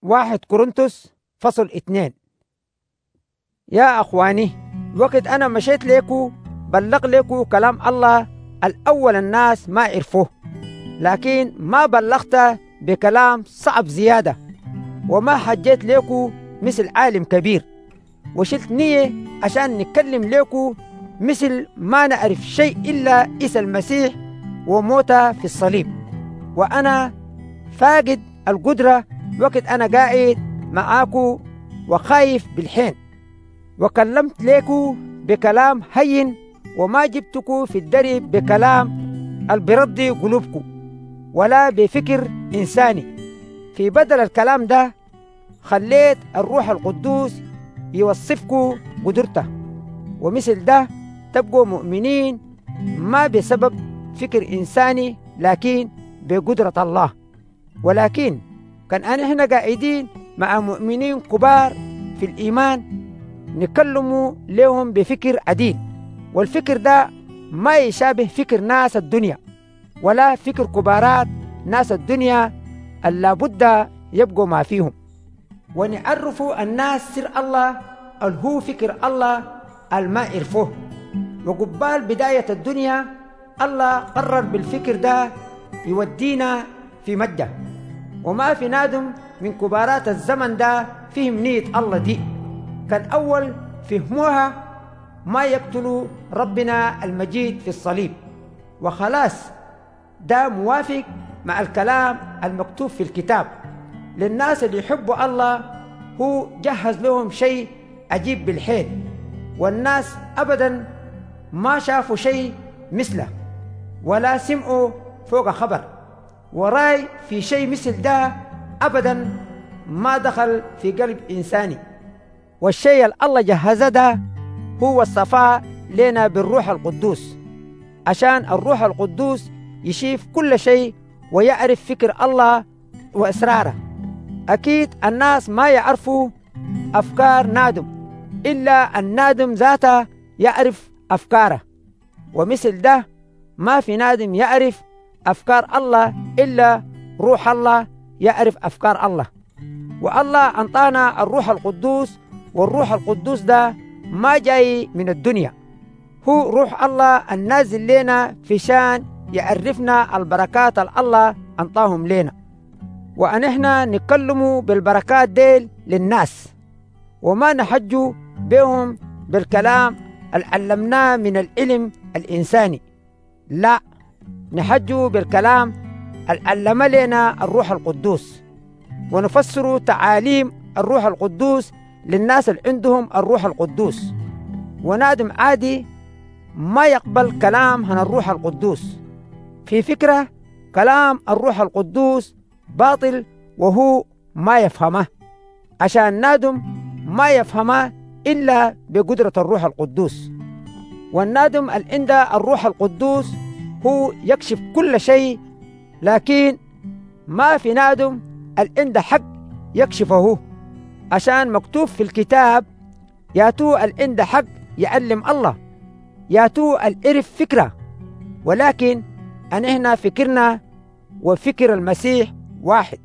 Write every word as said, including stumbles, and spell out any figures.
واحد كورنثوس فصل اتنين. يا أخواني، وقت أنا مشيت ليكو بلغ ليكو كلام الله الأول الناس ما عرفوه، لكن ما بلغت بكلام صعب زيادة، وما حجيت ليكو مثل عالم كبير، وشلت نية عشان نتكلم ليكو مثل ما نعرف شيء إلا عيسى المسيح وموته في الصليب. وأنا فاقد القدرة وقت أنا قاعد معاكو وخايف بالحين، وكلمت ليكو بكلام هين، وما جبتكو في الدرب بكلام البرضي قلوبكو ولا بفكر إنساني. في بدل الكلام ده خليت الروح القدوس يوصفكو قدرته، ومثل ده تبقوا مؤمنين ما بسبب فكر إنساني لكن بقدرة الله. ولكن كان أنا هنا قاعدين مع مؤمنين كبار في الإيمان نكلموا لهم بفكر عديل، والفكر ده ما يشابه فكر ناس الدنيا ولا فكر كبارات ناس الدنيا اللابد يبقوا ما فيهم، ونعرفوا الناس سر الله اللي هو فكر الله الما عرفوه. وقبال بداية الدنيا الله قرر بالفكر ده يودينا في مجة، وما في نادم من كبارات الزمن ده فهم نية الله دي. كان أول فهموها ما يقتلوا ربنا المجيد في الصليب، وخلاص ده موافق مع الكلام المكتوب في الكتاب. للناس اللي يحبوا الله هو جهز لهم شيء عجيب بالحيل، والناس أبدا ما شافوا شيء مثله ولا سمعوا فوق خبر، وراي في شيء مثل ده أبدا ما دخل في قلب إنساني. والشيء اللي الله جهزه ده هو الصفاء لنا بالروح القدوس، عشان الروح القدوس يشيف كل شيء ويعرف فكر الله وإسراره. أكيد الناس ما يعرفوا أفكار نادم إلا النادم ذاته يعرف أفكاره، ومثل ده ما في نادم يعرف أفكار الله إلا روح الله يعرف أفكار الله. والله أنطانا الروح القدوس، والروح القدوس ده ما جاي من الدنيا، هو روح الله النازل لنا في شان يعرفنا البركات الله أنطاهم لنا، وأنحنا نتكلموا بالبركات ديل للناس، وما نحجوا بهم بالكلام اللي علمناه من العلم الإنساني، لا نحجوا بالكلام اللي علم لنا الروح القدوس، ونفسروا تعاليم الروح القدوس للناس اللي عندهم الروح القدوس. ونادم عادي ما يقبل كلام عن الروح القدوس، في فكرة كلام الروح القدوس باطل وهو ما يفهمه، عشان نادم ما يفهمه إلا بقدرة الروح القدوس. والنادم اللي عنده الروح القدوس هو يكشف كل شيء، لكن ما في نادم اللي عنده حق يكشفه، عشان مكتوب في الكتاب ياتو اللي عنده حق يعلم الله، ياتو العرف فكرة. ولكن أن هنا فكرنا وفكر المسيح واحد.